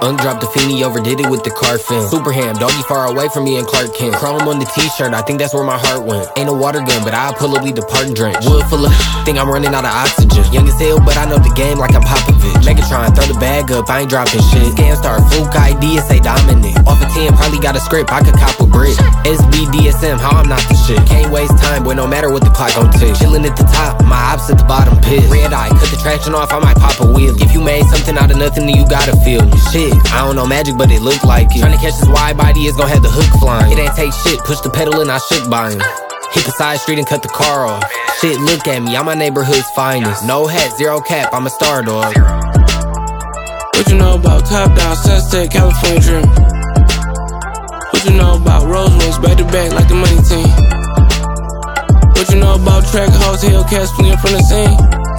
Undropped the Feeny, overdid it with the car fin. Super ham, doggy far away from me and Clark Kent. Chrome on the t-shirt, I think that's where my heart went. Ain't a water gun, but I'll pull up, lead the park drench. Wood full of think I'm running out of oxygen. Young as hell, but I know the game like I'm Popovich. Megatron, throw the bag up, I ain't dropping shit. Scan star, fluke ID, and say dominant. Off a 10, probably got a script, I could cop a brick. SB, DSM, how I'm not the shit. Can't waste time, boy, no matter what the clock gon' tick. Chillin' at the top, my ops at the bottom pit. Red eye, cut the traction off, I might pop a wheel. If you made something out of nothing, then you gotta feel it. Shit, I don't know magic, but it look like it. Tryna catch this wide body is gon' have the hook flying. It ain't take shit, push the pedal and I shook by him. Hit the side street and cut the car off. Shit, look at me, I'm my neighborhood's finest. No hat, zero cap, I'm a star dog. What you know about top down, sunset, California dream? What you know about Rose wings, back to back like the money team? What you know about track hoes, Hellcats fleeing from the scene?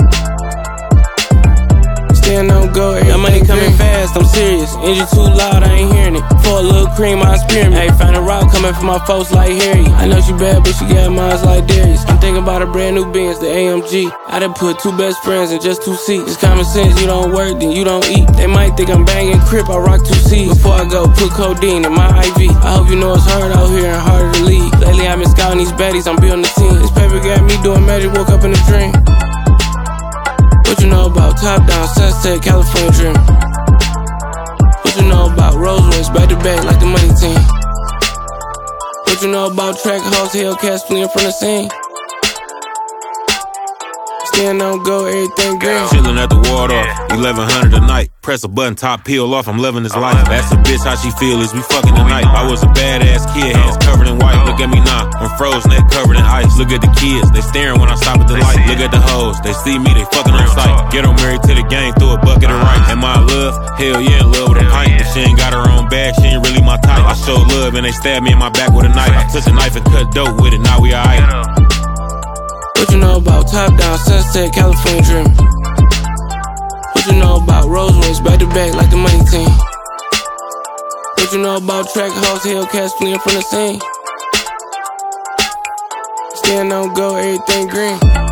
Stand on go, that money coming fast, I'm serious. Engine too loud, I ain't hearing it. For a little cream, I spear me. Ayy, find a route coming from my folks like Harry. I know she bad, but she got minds like Darius. I'm thinking about a brand new Benz, the AMG. I done put 2 best friends in just 2 seats. It's common sense, you don't work, then you don't eat. They might think I'm banging crip, I rock 2 C's. Before I go, put codeine in my IV. I hope you know it's hard out here and harder to lead. Lately I've been scouting these baddies, I'm building the team. This paper got me doing magic, woke up in a dream. What you know about top down, sunset, California dream? What you know about Rose wings, back to back like the money team? What you know about track hoes, Hellcats fleeing from the scene? Stand on go, everything green. Chillin' at the Waldorf, 1100 a night. Press a button, top peel off, I'm loving this life. Ask a bitch how she feel, is we fucking tonight? I was a badass kid, hands covered in white. Look at me now, I'm frozen, neck covered in ice. Look at the kids, they staring when I stop at the light. Look at the hoes, they see me, they fucking on sight. Get them married to the gang, through a bucket of rice. Am I in love? Hell yeah, in love with a pint. But she ain't got her own bag, she ain't really my type. I showed love and they stabbed me in my back with a knife. I took a knife and cut dope with it, now we alright. What you know about top down, sunset, California dream? What you know about Rose wings, back to back like the money team? What you know about track hoes, Hellcats fleeing from the scene? Stand on go, everything green.